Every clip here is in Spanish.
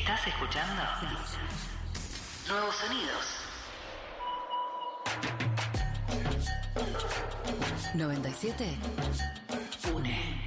¿Estás escuchando? Nuevos sonidos. 97 une.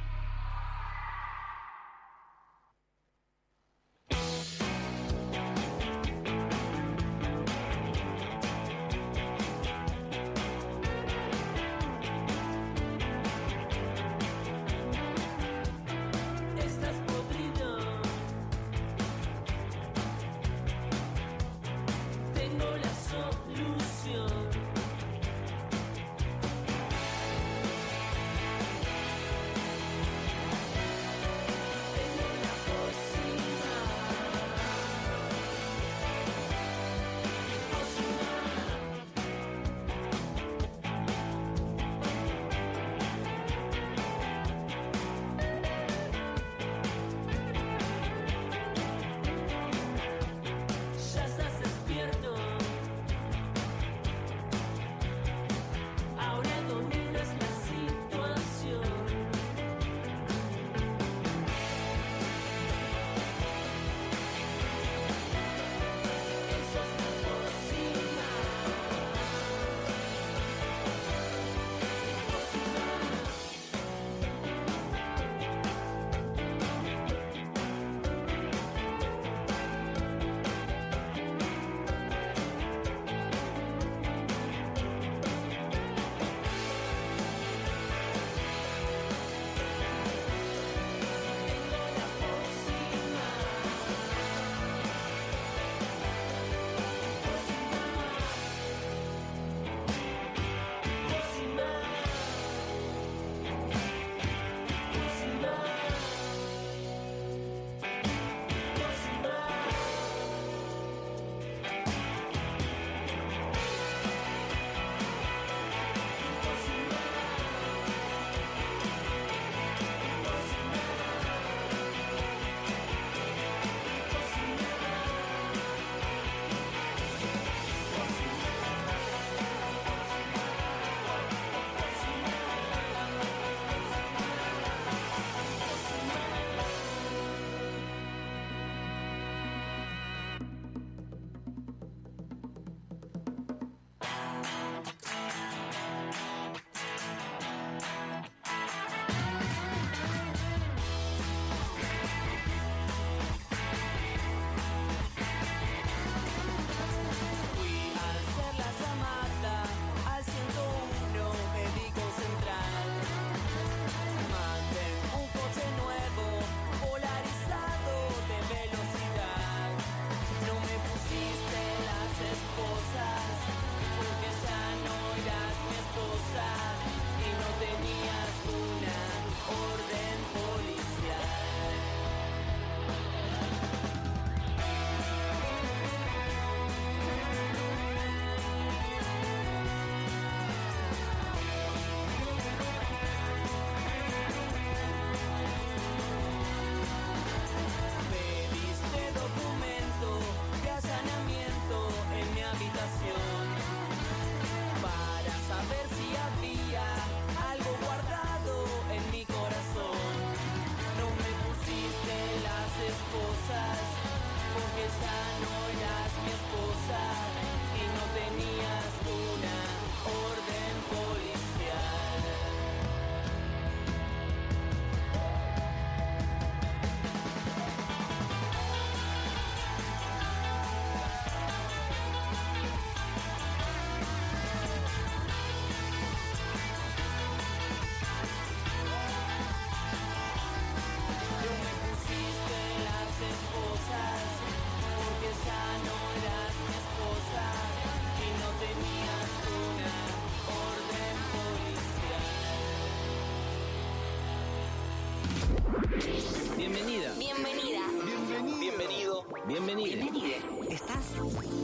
Bienvenida. Bienvenida. Bienvenido. Bienvenida. Bienvenide. ¿Estás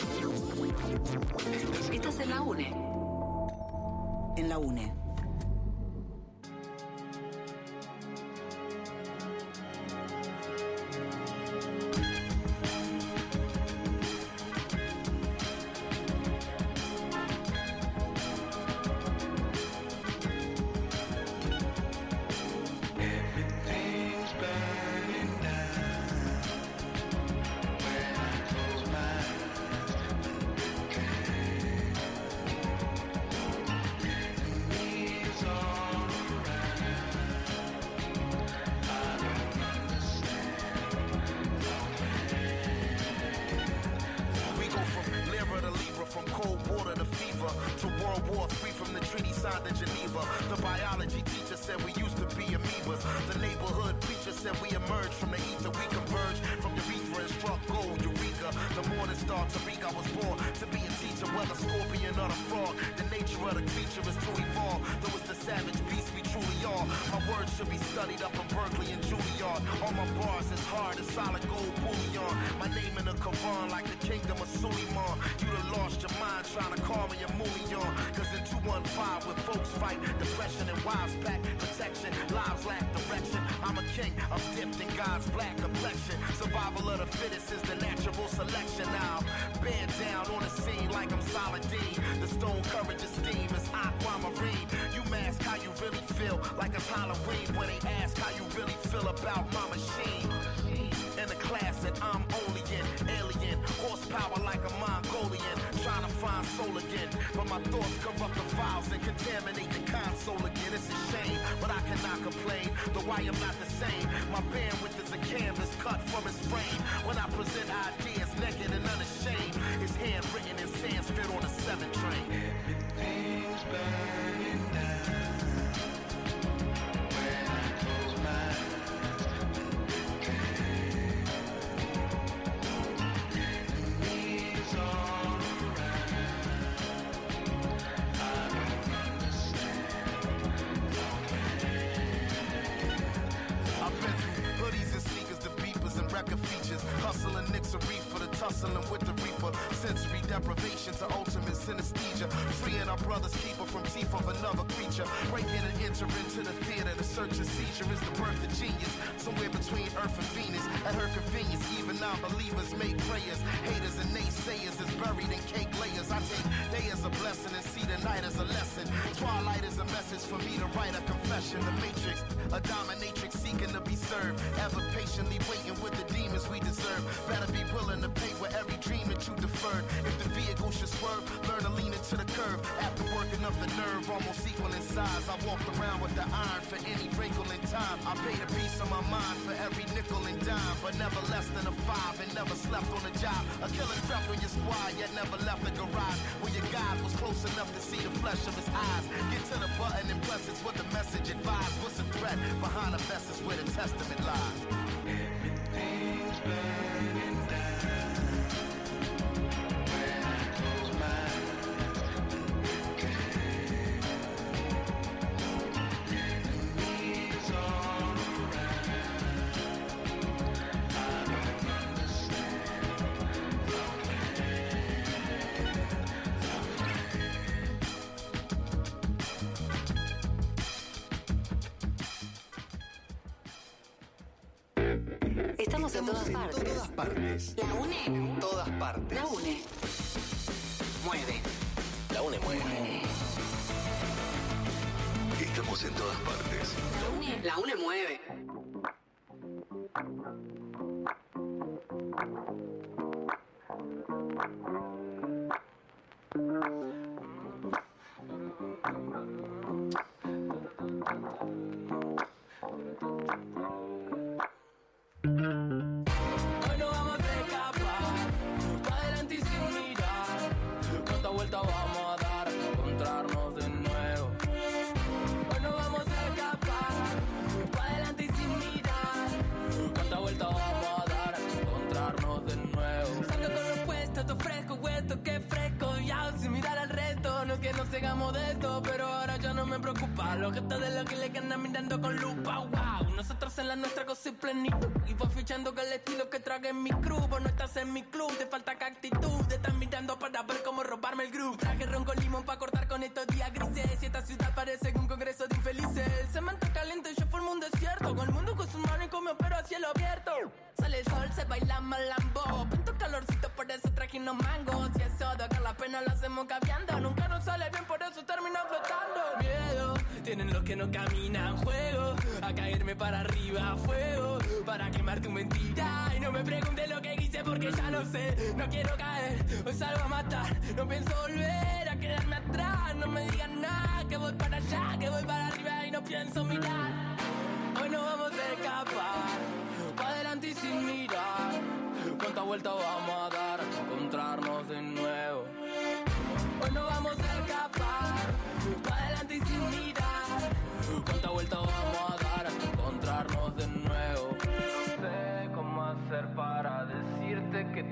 en la UNE? En la UNE. believer. To World War III from the treaty signed in Geneva. The biology teacher said we used to be amoebas. The neighborhood preacher said we emerged from the ether. We converged from urethra and struck gold, Eureka. The morning star, Tariq, I was born to be a teacher. Whether scorpion or the frog, the nature of the creature is to evolve. Though it's the savage beast we truly are. My words should be studied up in Berkeley and Juilliard. All my bars is hard as solid gold bullion. My name in the Quran like the kingdom of Suleiman. You done lost your mind trying to call me a million. Cause in 215 where folks fight depression and wives pack protection, lives lack direction. I'm a king, I'm dipped in God's black complexion. Survival of the fittest is the natural selection. Now bend down on the scene like I'm Saladin. The stone courage esteem is aquamarine. You mask how you really feel like it's Halloween when they ask how you really feel about my machine. In the class that I'm only in, alien, horsepower like a Mongolian, trying to find soul again. But my thoughts corrupt the files and contaminate the console again. It's a shame, but I cannot complain, though I am not the same. My bandwidth is a canvas cut from his frame. When I present ideas naked and unashamed, it's handwritten in Sanskrit on a 7 train. Everything's burning down when I close my eyes. Enemies all around. I don't understand. I've been through hoodies and sneakers, the beepers and record features. Hustling nicks a reefer, the tussling with the reaper. Sensory deprivation to ultimate synesthesia. Freeing our brother's keeper from teeth of another creature. Breaking and entering to the theater. The search and seizure is the birth of genius. Somewhere between Earth and Venus. At her convenience, even non-believers make prayers. Haters and naysayers is buried in cake layers. I take day as a blessing and see the night as a lesson. Twilight is a message for me to write a confession. The Matrix, a dominatrix seeking to be served. Ever patiently waiting with the demons we deserve. Better be willing to pay with every dream that you deferred. If the vehicle should swerve, learn to lean into the curve. After working up the nerve, almost equal in size, I walked around with the iron for any wrinkle in time. I paid a piece of my mind for every nickel and dime, but never less than a 5 and never slept on a job. A killer crept on your squad, yet never left the garage. When your God was close enough to see the flesh of his eyes. Get to the button and press it's what the message advised. What's the threat? Behind the vest is where the testament lies. Everything's burning down when I close my eyes. Enemies all around. I don't understand. Estamos en todas partes. Todas partes. La UNE. Todas partes. La UNE. Mueve. La UNE mueve. Estamos en todas partes. La UNE. La UNE mueve. Hoy no vamos a escapar, pa' adelante y sin mirar. Cuánta vuelta vamos a dar, encontrarnos de nuevo. Hoy no vamos a escapar, pa' adelante y sin mirar. Cuánta vuelta vamos a dar, encontrarnos de nuevo. Salgo con los puestos, todo fresco, huesto, que fresco. Ya sin mirar al resto, no es que nos sigamos de esto, pero ahora ya no me preocupa. Los gestos de los que le andan mirando con lupa, wow. Nosotros en la nuestra cosa y plenitud. Y voy fichando con el estilo que trague en mi crew. Vos no estás en mi club, te falta que actitud. Te están mirando para ver cómo robarme el groove. Traje ron con limón para cortar con estos días grises. Y esta ciudad parece un congreso de infelices. El cemento caliente, yo formo un desierto. Con el mundo con sus manos y con mi pero a cielo abierto. Sale el sol, se baila malambo. Pinto calorcito, por eso traje unos mangos. Y eso de acá la pena lo hacemos caviando. Nunca nos sale bien, por eso termina flotando. Miedo, tienen los que no caminan. Juego a caerme para arriba, fuego para quemarte tu mentira. Y no me preguntes lo que hice porque ya lo sé. No quiero caer, hoy salgo a matar. No pienso volver a quedarme atrás. No me digan nada, que voy para allá, que voy para arriba y no pienso mirar. Hoy no vamos a escapar, pa' adelante y sin mirar. Cuánta vuelta vamos a dar, encontrarnos de nuevo. Hoy no vamos a escapar.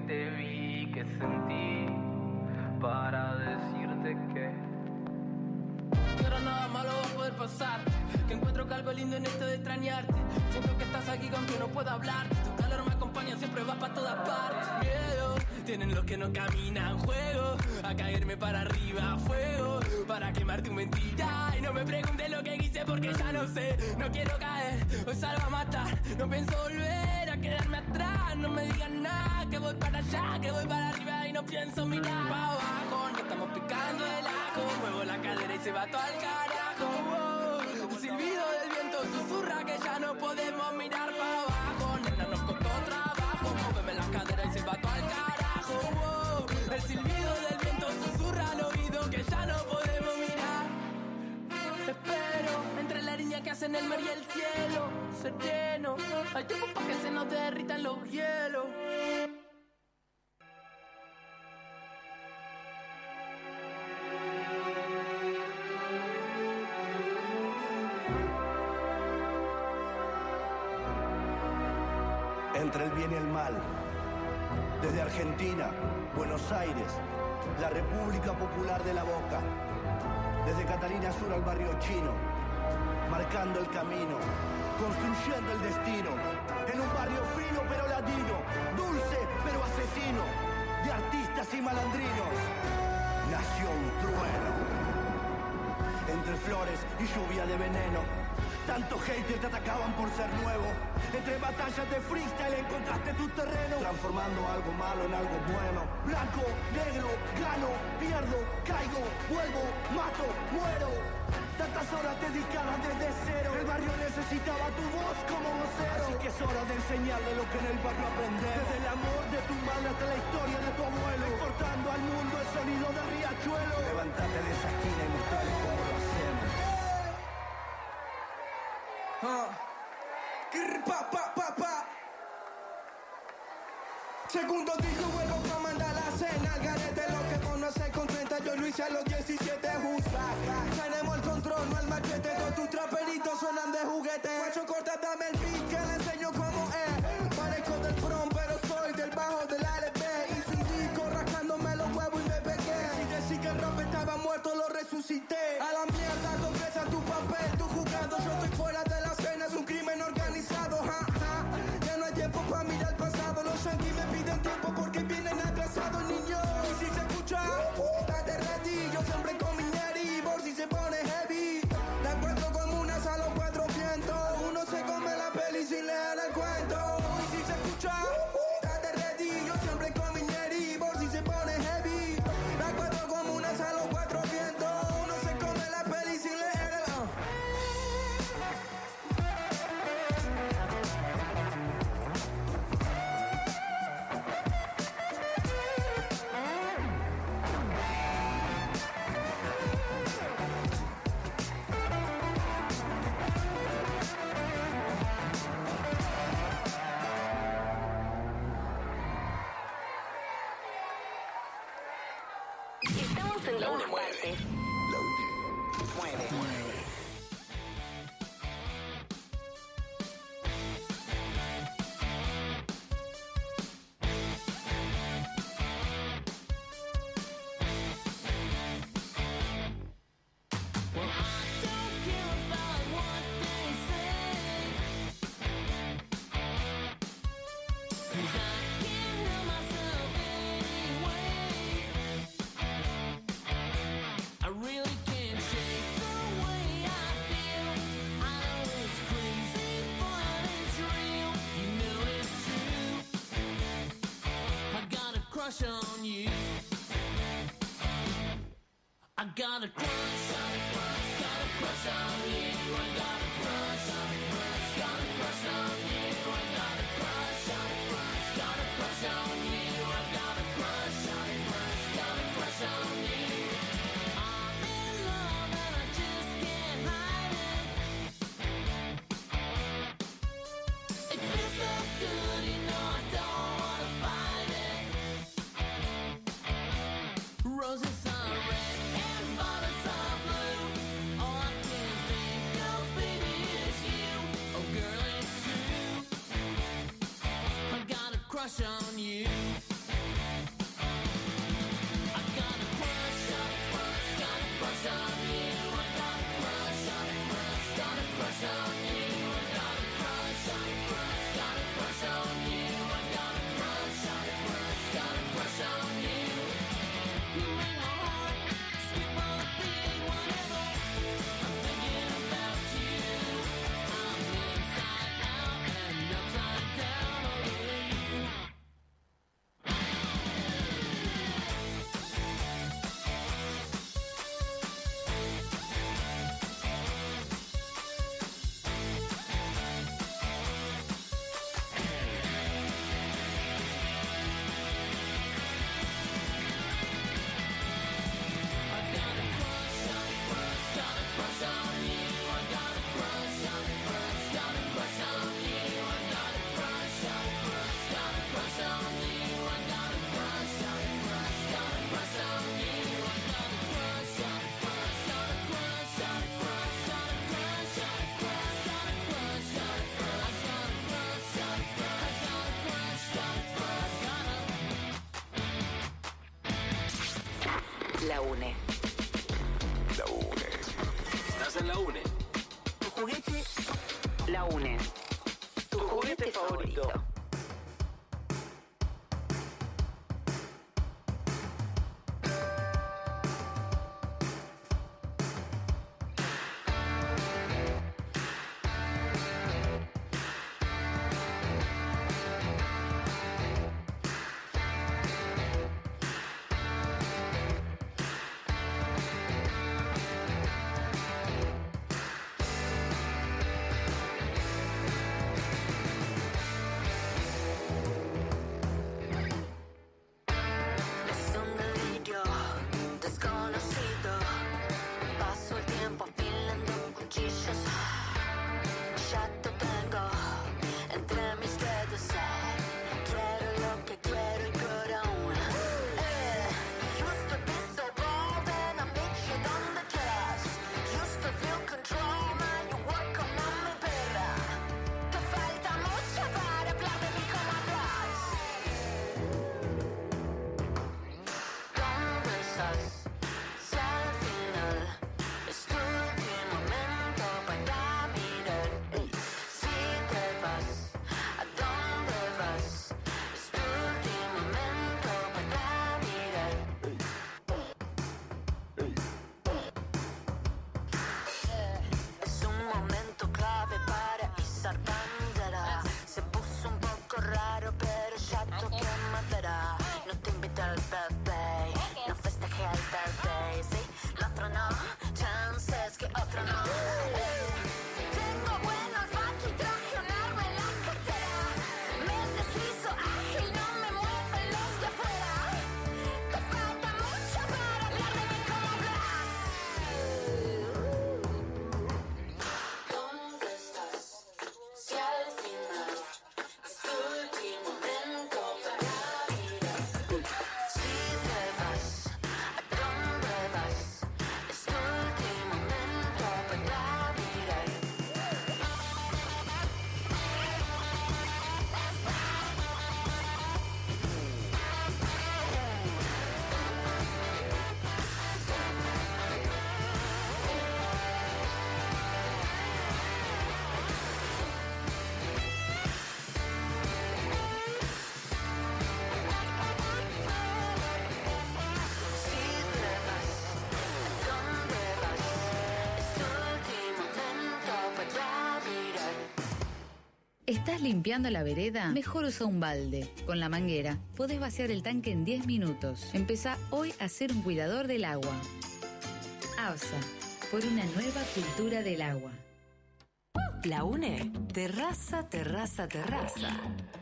te vi, que sentí para decirte que ahora nada malo va a poder pasarte, que encuentro que algo lindo en esto de extrañarte. Siento que estás aquí aunque no puedo hablarte. Tu calor me acompaña, siempre va para todas partes. Miedo tienen los que no caminan, juego a caerme para arriba, fuego para quemar tu mentira. Y no me preguntes lo que hice porque ya no sé. No quiero caer, hoy salgo a matar. No pienso volver a quedarme atrás. No me digan nada, que voy para allá, que voy para arriba y no pienso mirar para abajo. No estamos picando el ajo, muevo la cadera y se va todo al carajo. Oh, el silbido del viento susurra que ya no podemos mirar para abajo. Nena, nos costó trabajo, móveme la cadera y se va todo al carajo. Oh, el silbido del viento susurra al oído que ya no podemos mirar. Espero entre la línea que hacen el mar y el cielo sereno. Hay tiempo para que se nos derritan los hielos. Entre el bien y el mal, desde Argentina, Buenos Aires, la República Popular de la Boca, desde Catalina Sur al barrio chino, marcando el camino, construyendo el destino, en un barrio fino pero latino, dulce pero asesino, de artistas y malandrinos, nació un trueno, entre flores y lluvia de veneno. Tantos haters te atacaban por ser nuevo. Entre batallas de freestyle encontraste tu terreno, transformando algo malo en algo bueno. Blanco, negro, gano, pierdo, caigo, vuelvo, mato, muero. Tantas horas dedicadas desde cero. El barrio necesitaba tu voz como vocero. Así que es hora de enseñarle lo que en el barrio aprendemos. Desde el amor de tu madre hasta la historia de tu abuelo, exportando al mundo el sonido del riachuelo. Levántate de esa esquina y mostrarles cómo lo hacemos. Segundo disco vuelvo pa' mandar la cena. Al garete lo que conoce con 30 yo lo hice a los 17 justas. Tenemos el control, no el machete. Con tus traperitos suenan de juguete. Macho corta, dame el beat que le enseño cómo es. Parezco del prom pero soy del bajo del ALB. Y sin disco rascándome los huevos y me pegué. Si decís que el rap estaba muerto lo resucité. A la mierda confesa tu papel, tu jugado. Yo estoy fuera de la escena, es un crimen organizado. Ya no hay tiempo pa' mirar el pasado. Los yankees me piden tiempo porque vienen atrasados, niños. Y si se escucha, date ready. Yo siempre con mi neri, por si se pone heavy. La encuentro como unas a los 4 vientos. Uno se come la peli sin leer el cuento. Y si se escucha, date ready. Yo siempre con mi neri, por si se pone heavy. La encuentro como unas a los 4 vientos. Uno se come la peli sin leer el Estamos en La todas UNE mueve. partes. La UNE Mueve. I really can't shake the way I feel. I know it's crazy, but it's real. You know it's true. I got a crush on you. I got a crush, got a crush on you. I got a crush, got a crush on you. I got a crush, got a crush on you. I got a crush, got a crush on you. I'm in love and I just can't hide it. It feels so good, you know I don't wanna fight it. Roses are red and violets are blue. All I can think of, baby, is you. Oh, girl, it's true. I got a crush on you. UNE. La UNE. Estás en la UNE. Tu juguete, la UNE. Tu juguete favorito. ¿Estás limpiando la vereda? Mejor usa un balde. Con la manguera podés vaciar el tanque en 10 minutos. Empezá hoy a ser un cuidador del agua. ABSA, por una nueva cultura del agua. La UNE. Terraza, terraza, terraza.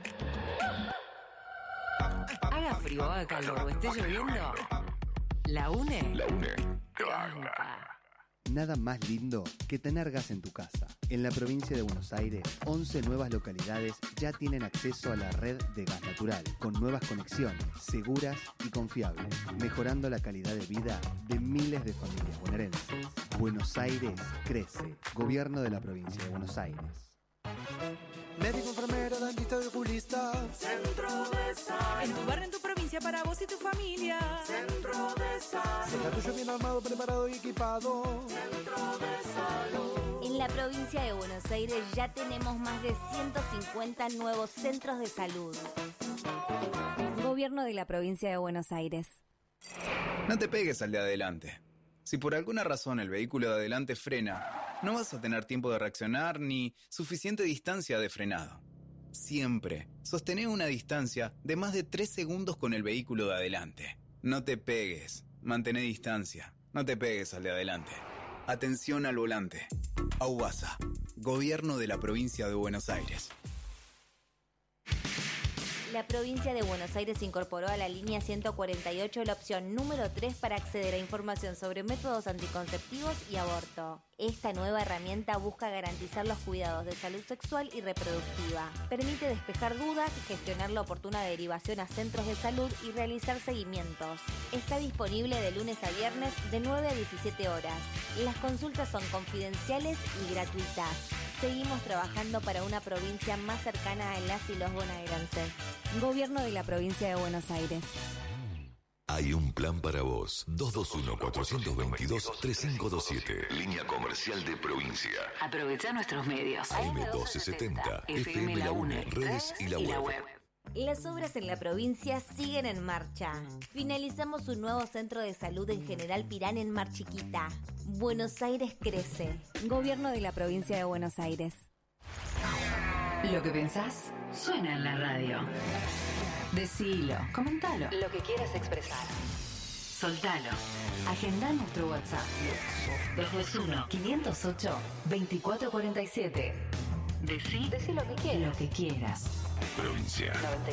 Haga frío, haga calor o esté lloviendo. La UNE. La UNE. Te banca. Nada más lindo que tener gas en tu casa. En la provincia de Buenos Aires, 11 nuevas localidades ya tienen acceso a la red de gas natural, con nuevas conexiones, seguras y confiables, mejorando la calidad de vida de miles de familias bonaerenses. Buenos Aires crece. Gobierno de la provincia de Buenos Aires. Médico, enfermero, dentista y oculista. Centro de Salud. En tu barrio, en tu provincia, para vos y tu familia. Centro de Salud. Cerca tuyo bien armado, preparado y equipado. Centro de Salud. En la provincia de Buenos Aires ya tenemos más de 150 nuevos centros de salud. Gobierno de la provincia de Buenos Aires. No te pegues al de adelante. Si por alguna razón el vehículo de adelante frena, no vas a tener tiempo de reaccionar ni suficiente distancia de frenado. Siempre sostené una distancia de más de 3 segundos con el vehículo de adelante. No te pegues, mantén distancia, no te pegues al de adelante. Atención al volante. AUBASA, Gobierno de la Provincia de Buenos Aires. La provincia de Buenos Aires incorporó a la línea 148 la opción número 3 para acceder a información sobre métodos anticonceptivos y aborto. Esta nueva herramienta busca garantizar los cuidados de salud sexual y reproductiva. Permite despejar dudas, gestionar la oportuna derivación a centros de salud y realizar seguimientos. Está disponible de lunes a viernes de 9 a 17 horas. Las consultas son confidenciales y gratuitas. Seguimos trabajando para una provincia más cercana a las y los bonaerenses. Gobierno de la provincia de Buenos Aires. Hay un plan para vos. 221-422-3527. Línea comercial de provincia. Aprovecha nuestros medios. AM1270. FM La UNE. Redes y la web. Las obras en la provincia siguen en marcha. Finalizamos un nuevo centro de salud en General Pirán en Mar Chiquita. Buenos Aires crece. Gobierno de la provincia de Buenos Aires. Lo que pensás suena en la radio. Decilo, comentalo. Lo que quieras expresar. Soltalo. Agenda nuestro WhatsApp. 221-508-2447. Decí lo que quieras. Lo que quieras. Provincia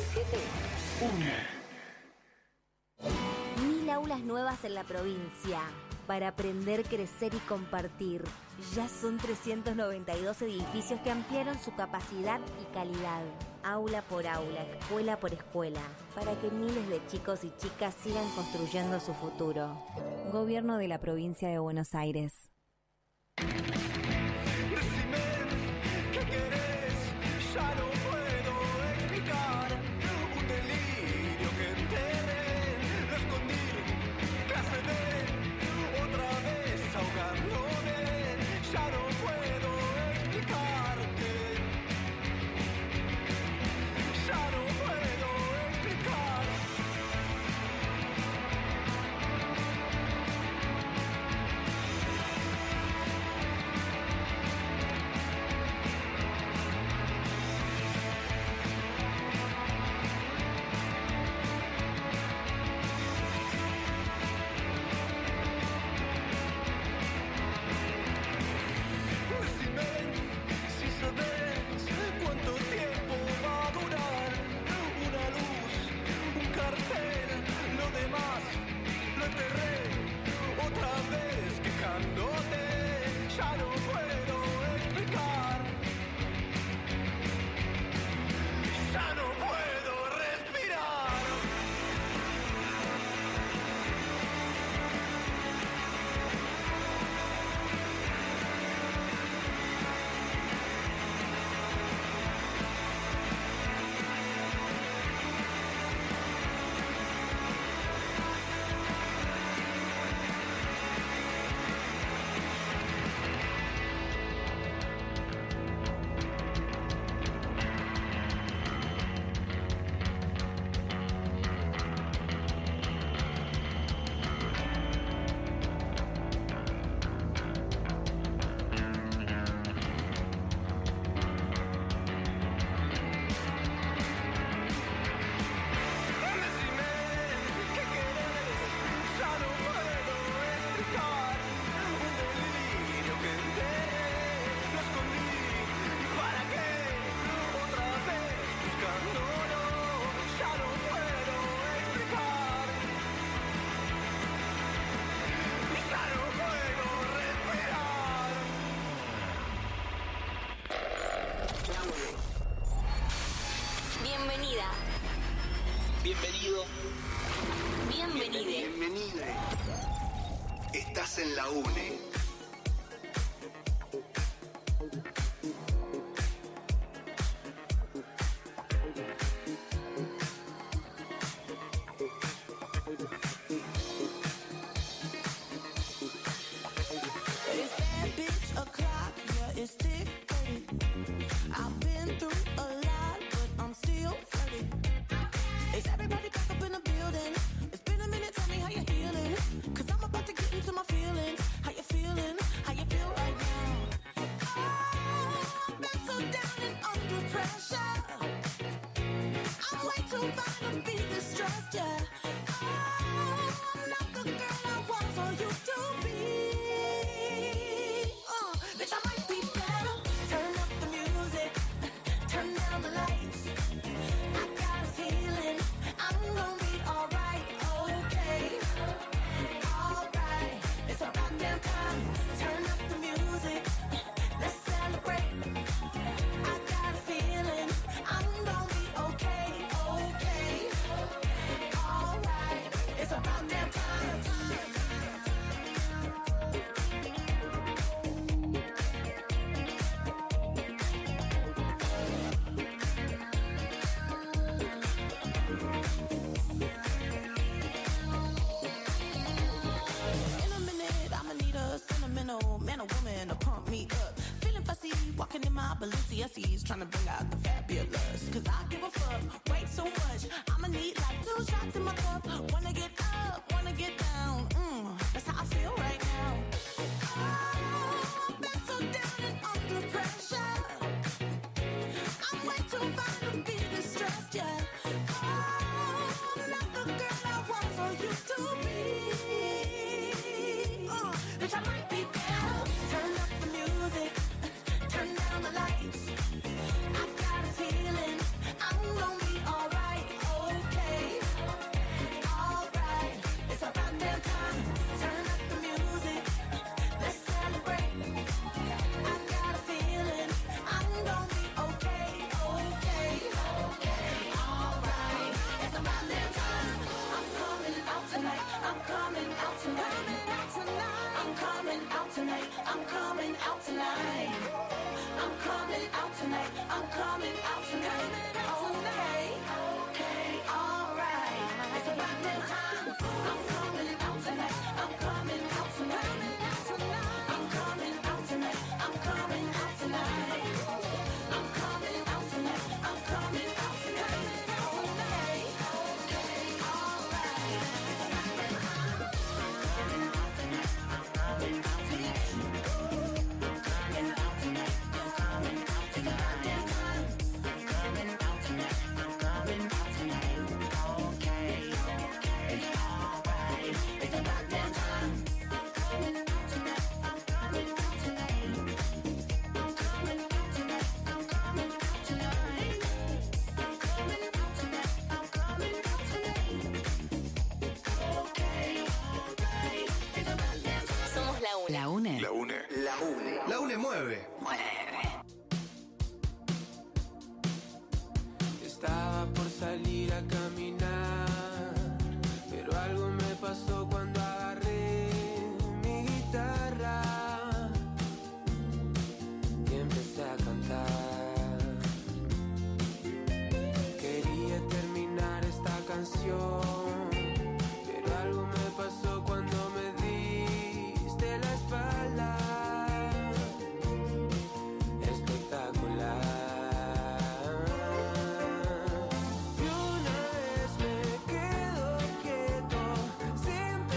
97.1. 1000 aulas nuevas en la provincia. Para aprender, crecer y compartir. Ya son 392 edificios que ampliaron su capacidad y calidad. Aula por aula, escuela por escuela. Para que miles de chicos y chicas sigan construyendo su futuro. Gobierno de la provincia de Buenos Aires. Bienvenido. Bienvenide. Bienvenide. Estás en la UNE. my Balenciennes trying to bring out the fabulous. Cause I give a fuck way too much. I'ma need like 2 shots in my cup. Wanna get up, wanna get down. That's how I feel right now. Oh, I've been so down and under pressure. I'm way too fine to be distressed, yeah. Oh, I'm not the girl I was or used to be. Bitch, I might be better. Turn up the music, turn down the lights. I got a feeling I'm gonna be alright, okay. Alright, it's about damn time. Turn up the music, let's celebrate. I got a feeling I'm gonna be okay, okay. Alright, it's about damn time. I'm coming out tonight, I'm coming out tonight. I'm coming out tonight, I'm coming out tonight. I'm coming out tonight, I'm coming out tonight. Okay, okay, alright. It's about that time. I'm coming out tonight, I'm coming out tonight. I'm coming out tonight, I'm coming out tonight. I'm coming out tonight, I'm coming out tonight. Okay, okay, alright. It's about that time. Somos la UNE. La UNE. La UNE. La UNE mueve. Estaba por salir a caminar, pero algo me pasó cuando agarré mi guitarra y empecé a cantar. Quería terminar esta canción, pero algo me pasó cuando me diste la espalda. Espectacular. Y una vez me quedo quieto, sin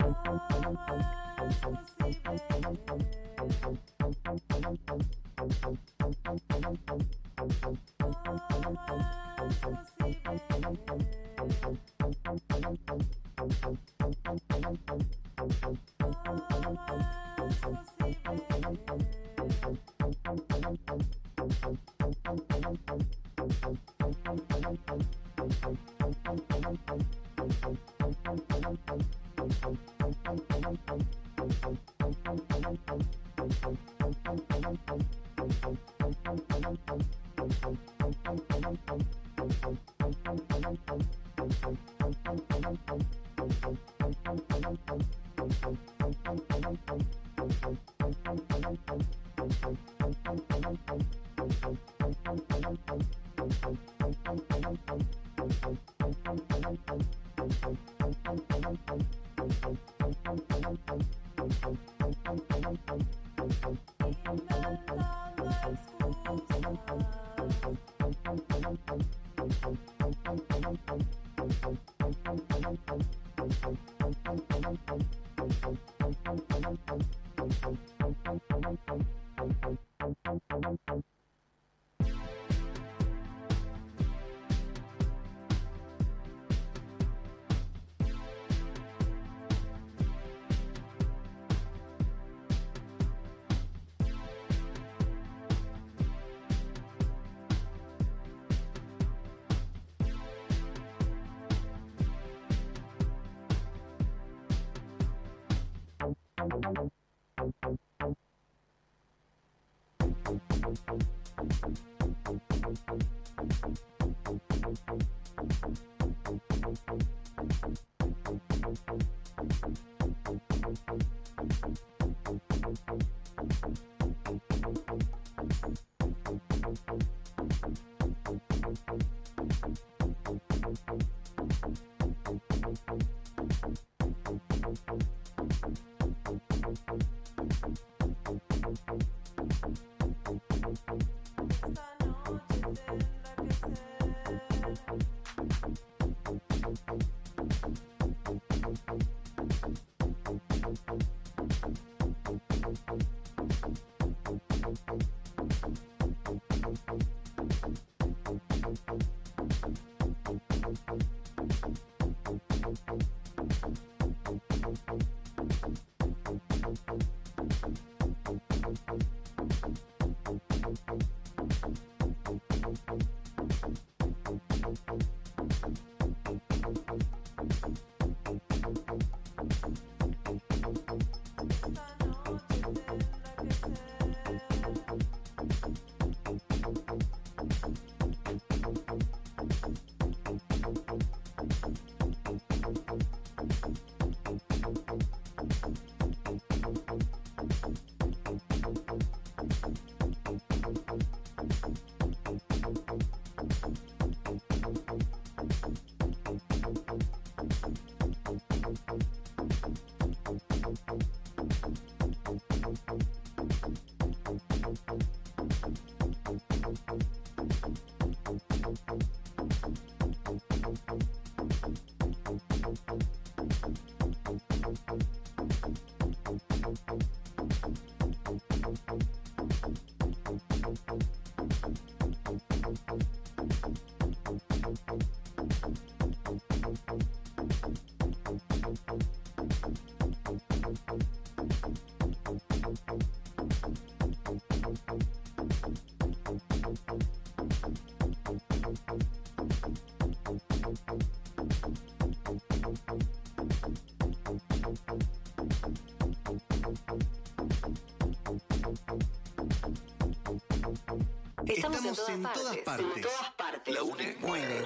Estamos en todas partes. En todas partes. La UNE mueve.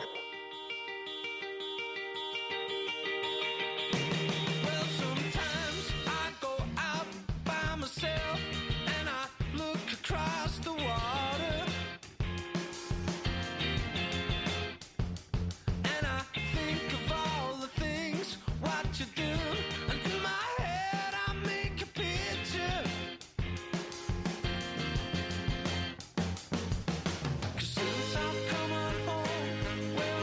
Well, sometimes I go out by myself and I look across the water. And I think of all the things what you do. And in my head I make a picture. 'Cause since I've come on home, well,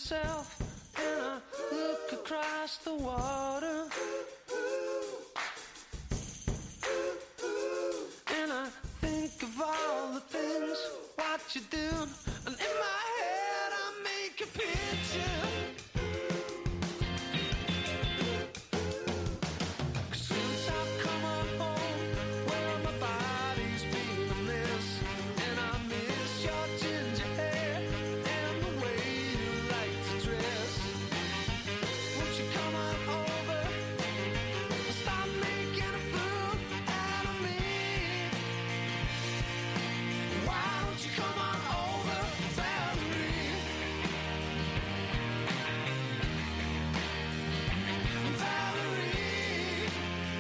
myself and I look across the water. And I think of all the things what you do, and in my head I make a picture. Since I've come on home, well my body's been a mess, and I miss your ginger hair and the way you like to dress. Won't you come on over and stop making a fool out of me? Why don't you come on over, Valerie? Valerie,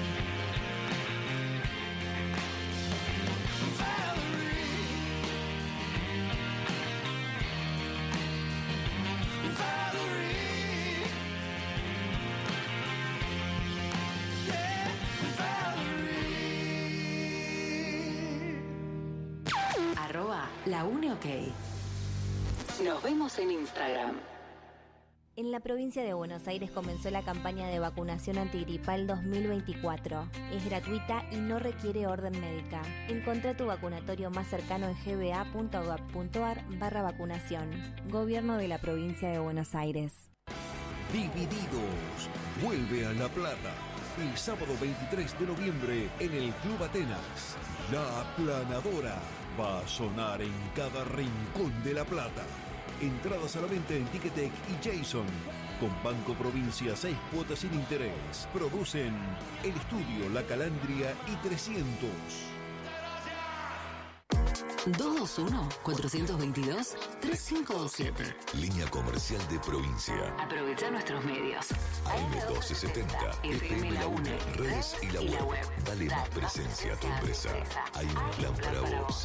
Valerie, yeah, @ La Une OK. Nos vemos en Instagram. En la provincia de Buenos Aires comenzó la campaña de vacunación antigripal 2024. Es gratuita y no requiere orden médica. Encontrá tu vacunatorio más cercano en gba.gov.ar/vacunación. Gobierno de la provincia de Buenos Aires. Divididos. Vuelve a La Plata. El sábado 23 de noviembre en el Club Atenas. La Aplanadora va a sonar en cada rincón de La Plata. Entradas a la venta en Ticketek y Jason. Con Banco Provincia, 6 cuotas sin interés. Producen El Estudio, La Calandria y 300. 221-422-3527. Línea comercial de provincia. Aprovecha nuestros medios. AM1270, FM La Une, redes y la web. Dale más presencia a tu empresa. Hay un plan para vos.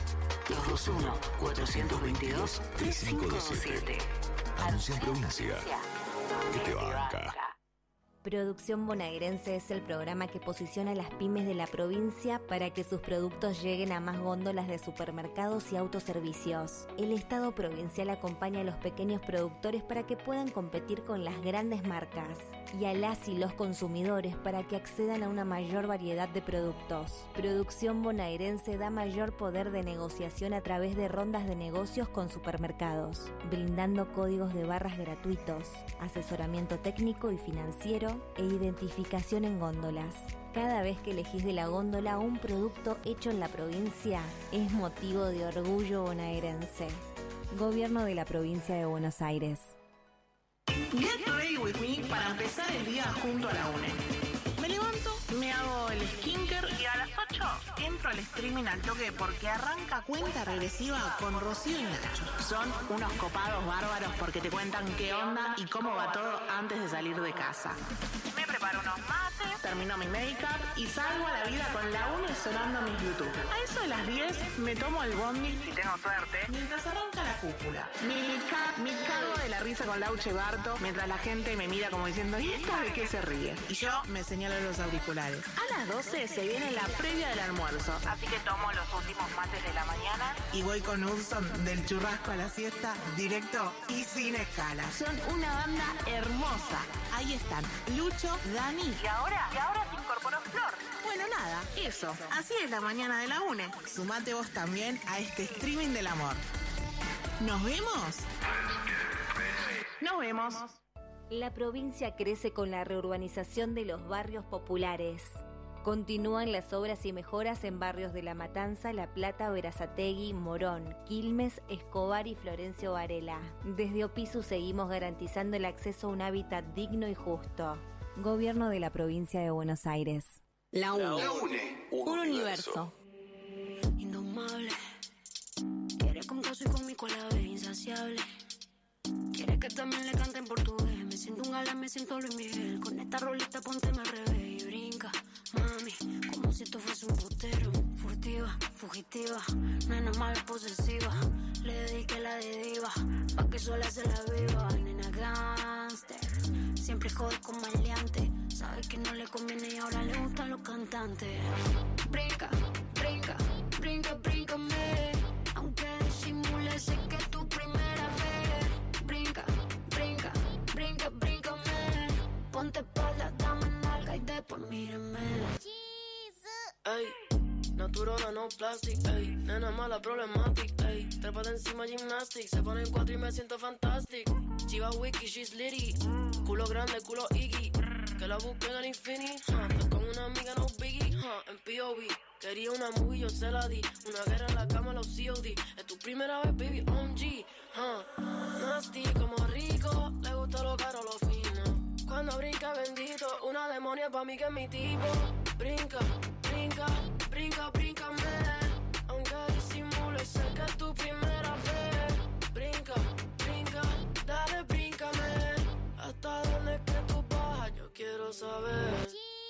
221-422-3527. Anuncia en provincia. Que te banca. Producción Bonaerense es el programa que posiciona a las pymes de la provincia para que sus productos lleguen a más góndolas de supermercados y autoservicios. El Estado provincial acompaña a los pequeños productores para que puedan competir con las grandes marcas y a las y los consumidores para que accedan a una mayor variedad de productos. Producción Bonaerense da mayor poder de negociación a través de rondas de negocios con supermercados, brindando códigos de barras gratuitos, asesoramiento técnico y financiero e identificación en góndolas. Cada vez que elegís de la góndola un producto hecho en la provincia, es motivo de orgullo bonaerense. Gobierno de la provincia de Buenos Aires. Get ready with me para empezar el día junto a la UNE. Me levanto, me hago el skincare y a las 8 entro al streaming al toque porque arranca cuenta regresiva con Rocío y Nacho. Son unos copados bárbaros porque te cuentan qué onda y cómo va todo antes de salir de casa. Me preparo unos mates, termino mi make-up y salgo a la vida con la UNE sonando mis YouTube. A eso de las 10 me tomo el bondi, si tengo suerte, mientras arranca la cúpula. Me cago de la risa con Lauche Barto mientras la gente me mira como diciendo ¿y esta de qué se ríe? Y yo me señalo los auriculares. A las 12 se viene la previa del almuerzo, así que tomo los últimos mates de la mañana y voy con Hudson del churrasco a la siesta directo y sin escala. Son una banda hermosa. Ahí están Lucho, Dani y ahora se incorporó Flor. Bueno, nada, eso. Así es la mañana de la UNE. Sumate vos también a este streaming del amor. ¿Nos vemos? Nos vemos. La provincia crece con la reurbanización de los barrios populares. Continúan las obras y mejoras en barrios de La Matanza, La Plata, Berazategui, Morón, Quilmes, Escobar y Florencio Varela. Desde Opisu seguimos garantizando el acceso a un hábitat digno y justo. Gobierno de la provincia de Buenos Aires. La UNE. La UNE. Un universo. Indomable. Quiere con caso y con mi cola es insaciable. Quiere que también le cante en portugués. Me siento un galán, me siento Luis Miguel. Con esta rolita pónteme al revés y brinca, mami, como si esto fuese un putero. Furtiva, fugitiva, nena mala posesiva. Le dediqué la de diva, pa' que sola se la viva. Nena gangster, siempre jode con maleante. Sabe que no le conviene y ahora le gustan los cantantes. Brinca, brinca, brinca, bríncame. Aunque disimule, sé que es tu primera vez. Brinca, brinca, futuro de no plastic, ey. Nena mala problematic, ey. Trepa de encima gymnastics, se pone en 4 y me siento fantastic. Chiva wiki, she's litty. Culo grande, culo Iggy. Que la busquen en el Infinity, Estoy con una amiga, no biggie, en POV. Quería una movie, yo se la di. Una guerra en la cama, los COD. Es tu primera vez, baby, OMG, Nasty como rico, le gusta lo caro, lo fino. Cuando brinca, bendito, una demonia pa' mí que es mi tipo. Brinca, brinca, brinca, bríncame. Aunque disimule, sé que es tu primera vez. Brinca, brinca, dale, bríncame. ¿Hasta dónde es que tú bajas? Yo quiero saber.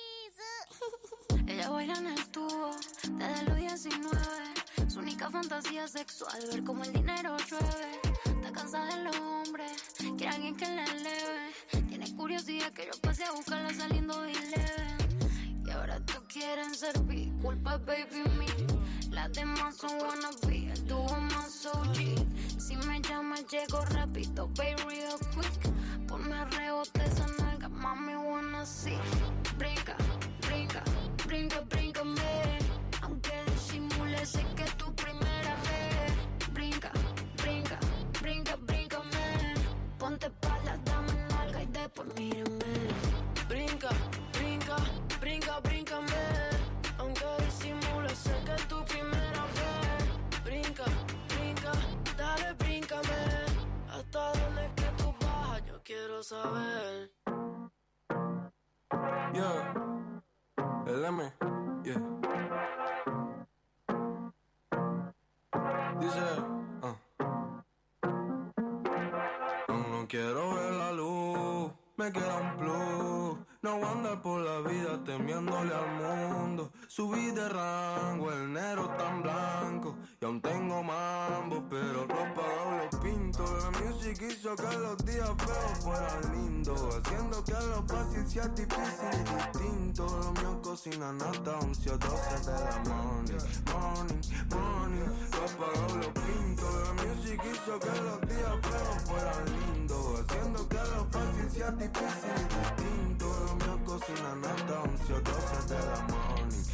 Ella baila en el tubo desde los 19. Su única fantasía sexual, ver cómo el dinero llueve. Está cansada de los hombres, quiere alguien que la eleve. Tiene curiosidad que yo pase a buscarla saliendo de Eleven. Y ahora tú quieres servir, culpa baby me. Las demás son wannabe, el dúo más OG. Si me llamas llego rápido, baby real quick. Ponme a rebote esa nalga, mami wanna see. Brinca, brinca, brinca, bríncame. Aunque disimule, sé que es tu primera vez. Brinca, brinca, brinca, bríncame. Ponte pala, dame nalga y después mírame. Brinca, brinca, brinca, bríncame. Aunque disimule, sé que es tu primera vez. Brinca, brinca, dale, bríncame. ¿Hasta dónde es que tú bajas? Yo quiero saber. Yeah, el M, yeah. Dice, aún no quiero ver la luz, me queda un plus. No voy a andar por la vida temiéndole al mundo. Subí de rango, el negro tan blanco. Y aún tengo mambo, pero lo apagado lo pinto. La music hizo que los días feos fueran lindos, haciendo que lo fácil sea difícil y distinto. Lo mío cocina nata, 11 o 12 de la morning. Lo apagado lo pinto. La music hizo que los días feos fueran lindos, haciendo que lo fácil sea difícil y distinto. Lo mío cocina nata, 11 o 12 de la morning.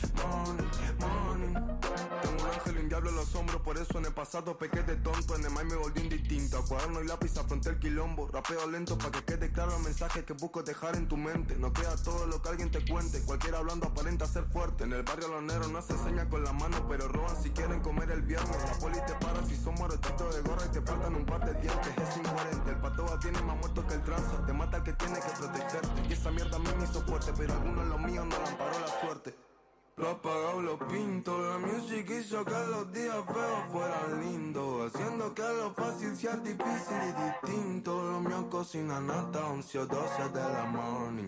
Tengo un ángel y un diablo en los hombros, por eso en el pasado pequé de tonto. En el maíz me volví indistinto, a cuaderno y lápiz afronté el quilombo. Rapeo lento pa' que quede claro el mensaje que busco dejar en tu mente. No crea todo lo que alguien te cuente, cualquiera hablando aparenta ser fuerte. En el barrio los negros no se enseñan con la mano, pero roban si quieren comer el viernes. La poli te para si son morochitos de gorra y te faltan un par de dientes. Es incoherente, el patoa tiene más muertos que el tranza. Te mata el que tiene que protegerte, y esa mierda a mí me hizo fuerte, pero algunos los míos no le amparó la suerte. Lo apagado lo pinto, la music hizo que los días feos fueran lindos, haciendo que lo fácil sea difícil y distinto. Lo mío cocina nata, 11 o 12 de la morning.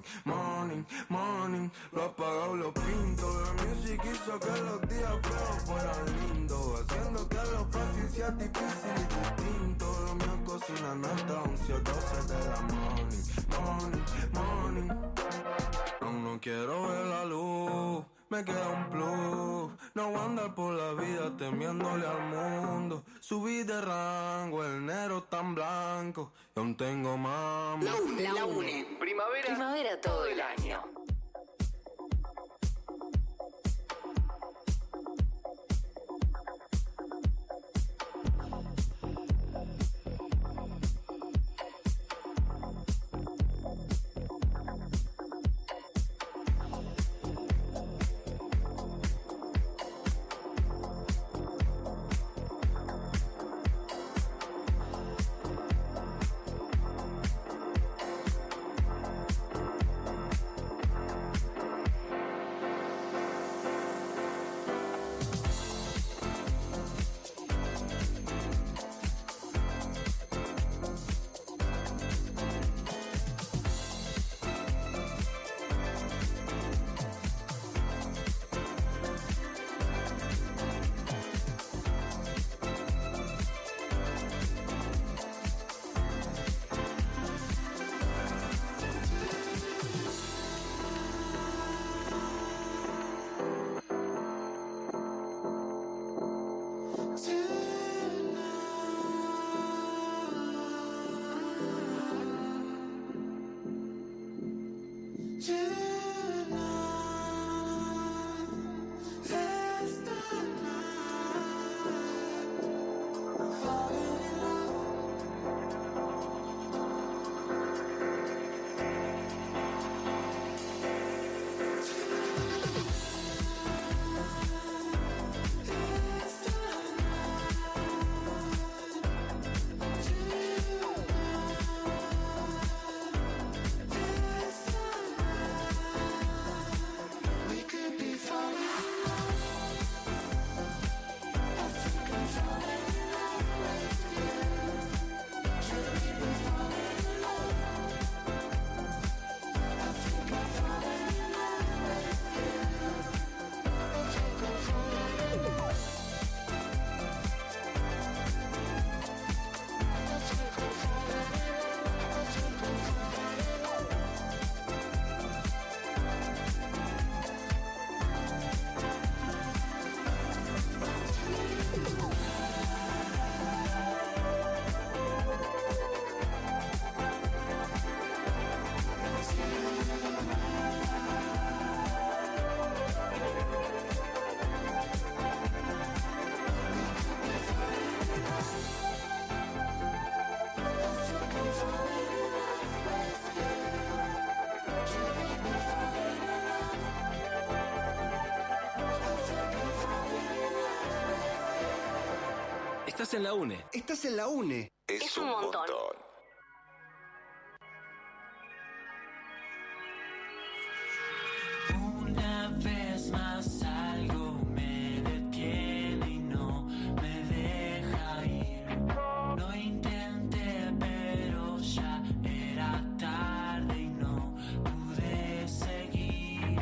Lo apagado lo pinto, la music hizo que los días feos fueran lindos, haciendo que lo fácil sea difícil y distinto. Lo mío cocina nata, 11 o 12 de la morning. Aún no quiero ver la luz, me queda un plus. No voy a andar por la vida temiéndole al mundo. Subí de rango, el negro tan blanco. Y aún tengo mambo. La UNE. Primavera todo el año. Estás en la UNE. Estás en la UNE. Es un montón. Una vez más algo me detiene y no me deja ir. Lo intenté pero ya era tarde y no pude seguir.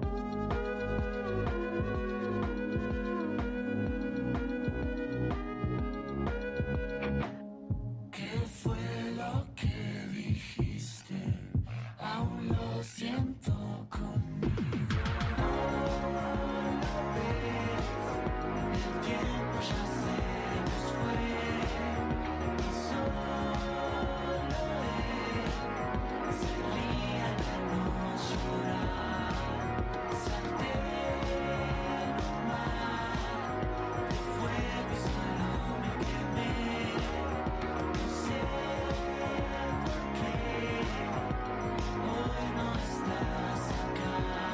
¿Qué fue lo que dijiste? Aún lo siento conmigo. El tiempo ya se nos fue y solo él se ría de no llorar. Salté en un mar de fuego y solo me quemé. No sé por qué hoy no estás acá.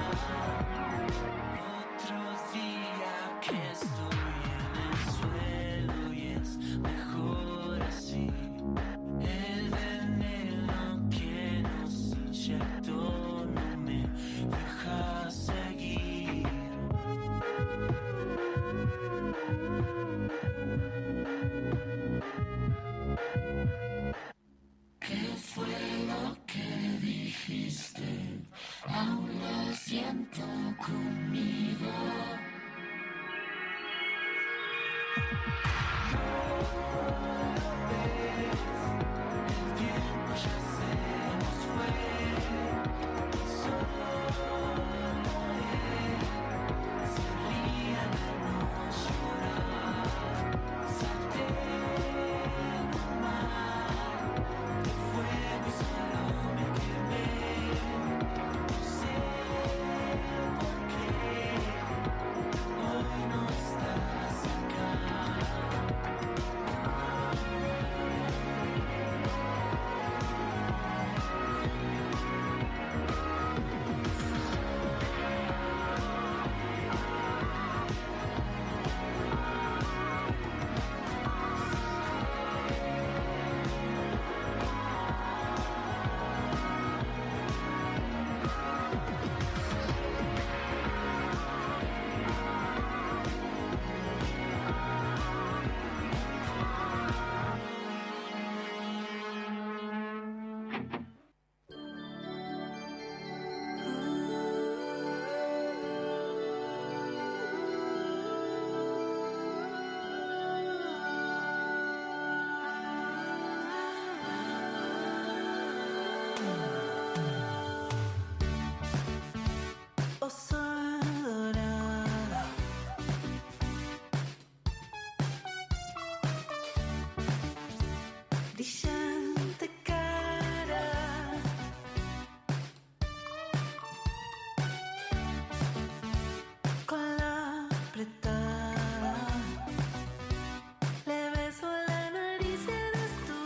Otro día que estoy en el suelo y es mejor así. El veneno que nos inyectó no me deja seguir. ¿Qué fue lo que dijiste? Aún lo siento conmigo. El tiempo ya se nos fue y solo él se ría de no llorar. Salté en un mar de fuego y solo me quemé. No sé por qué hoy no estás acá. Oh, sol dorada, brillante cara, con la apretada, le beso la nariz y eres tú,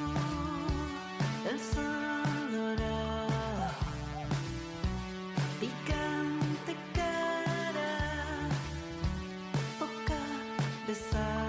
el sol dorado. Picante cara, boca besada.